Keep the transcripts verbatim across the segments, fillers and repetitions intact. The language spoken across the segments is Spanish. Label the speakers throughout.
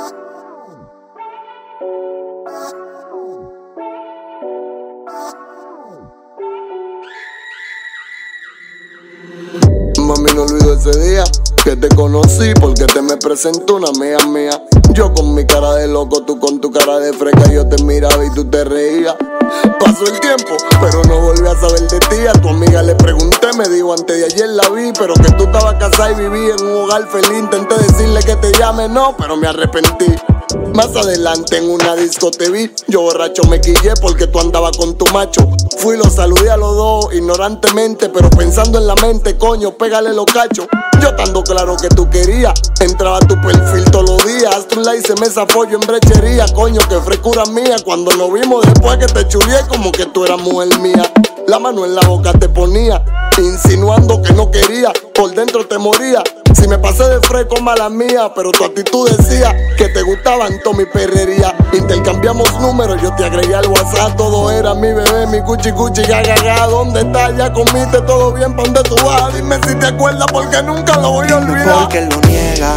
Speaker 1: Mami, no olvido ese día que te conocí porque te me presentó una amiga mía. Yo con mi cara de loco, tú con tu cara de fresca. Yo te miraba y tú te reías. Pasó el tiempo, pero no volví a saber de ti. A tu amiga le pregunté, me dijo antes de ayer la vi, pero que tú estabas casada y vivías en un hogar feliz. Intenté decirle que te llame, no, pero me arrepentí. Más adelante en una disco te vi, yo borracho me quillé porque tú andabas con tu macho. Fui y lo saludé a los dos ignorantemente, pero pensando en la mente, coño, pégale los cachos. Yo estando claro que tú querías, entraba a tu perfil todos los días. Hazte un like, se me zafó yo en brechería, coño, que frescura mía. Cuando nos vimos después que te chulié, como que tú eras mujer mía. La mano en la boca te ponía, insinuando que no quería, por dentro te moría. Si me pasé de fresco, mala mía, pero tu actitud decía que te gustaban toda mi perrería. Intercambiamos números, yo te agregué al WhatsApp. Todo era mi bebé, mi cuchi cuchi, gaga. ¿Dónde estás? Ya comiste todo bien, ¿pa' dónde tú vas? Dime si te acuerdas porque nunca lo voy a olvidar.
Speaker 2: Porque lo niega.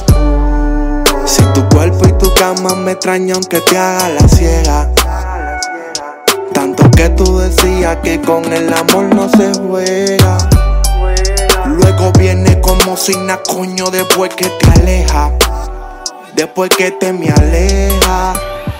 Speaker 2: Si tu cuerpo y tu cama me extrañan, aunque te haga la ciega. Tanto que tú decías que con el amor no se juega. Luego viene como si na coño después que te aleja. Después que te me aleja.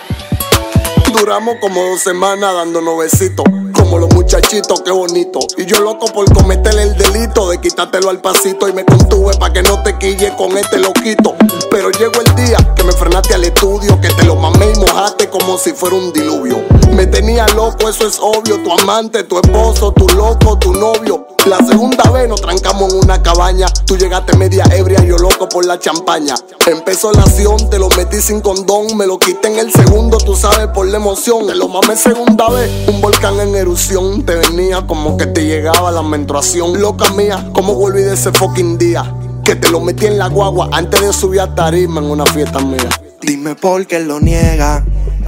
Speaker 1: Duramos como dos semanas dándonos besitos, como los muchachitos, qué bonito. Y yo loco por cometerle el delito de quitártelo al pasito. Y me contuve pa' que no te quille con este loquito. Pero llegó el día que me frenaste al estudio, que te lo mamé y mojaste como si fuera un diluvio. Me tenía loco, eso es obvio. Tu amante, tu esposo, tu loco, tu novio. La segunda vez nos trancamos en una cabaña. Tú llegaste media ebria, yo loco por la champaña. Empezó la acción, te lo metí sin condón. Me lo quité en el segundo, tú sabes, por la emoción. Te lo mamé segunda vez, un volcán en erupción. Te venía como que te llegaba la menstruación. Loca mía, como volví de ese fucking día que te lo metí en la guagua antes de subir a tarima en una fiesta mía.
Speaker 2: Dime por qué lo niega.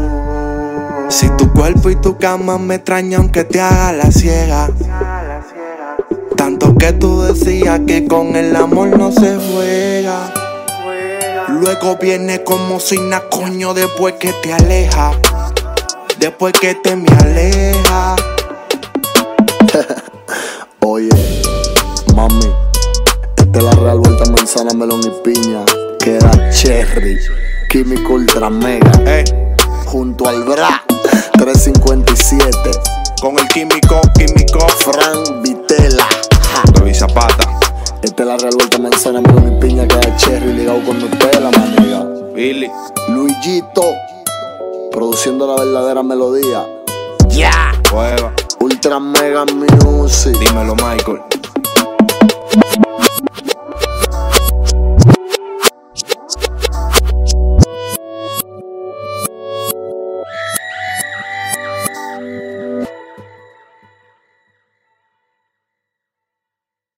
Speaker 2: Si tu cuerpo y tu cama me extrañan, aunque te haga la ciega. Tanto que tú decías que con el amor no se juega. Luego viene como si na coño después que te aleja. Después que te me aleja.
Speaker 1: Oye, mami, esta es la Real Vuelta Manzana, Melón y Piña. Queda Cherry, Químico Ultra Mega,
Speaker 2: eh.
Speaker 1: junto al Bra trescientos cincuenta y siete.
Speaker 2: Con el químico, químico
Speaker 1: Fran Vitela.
Speaker 2: Luis Zapata.
Speaker 1: Esta es la Real Vuelta Manzana, Melón y Piña. Queda Cherry ligado con Nutella, manega.
Speaker 2: Billy.
Speaker 1: Luigito, produciendo la verdadera melodía.
Speaker 2: Ya. Yeah.
Speaker 1: Ultra Mega Music.
Speaker 2: Dímelo, Michael.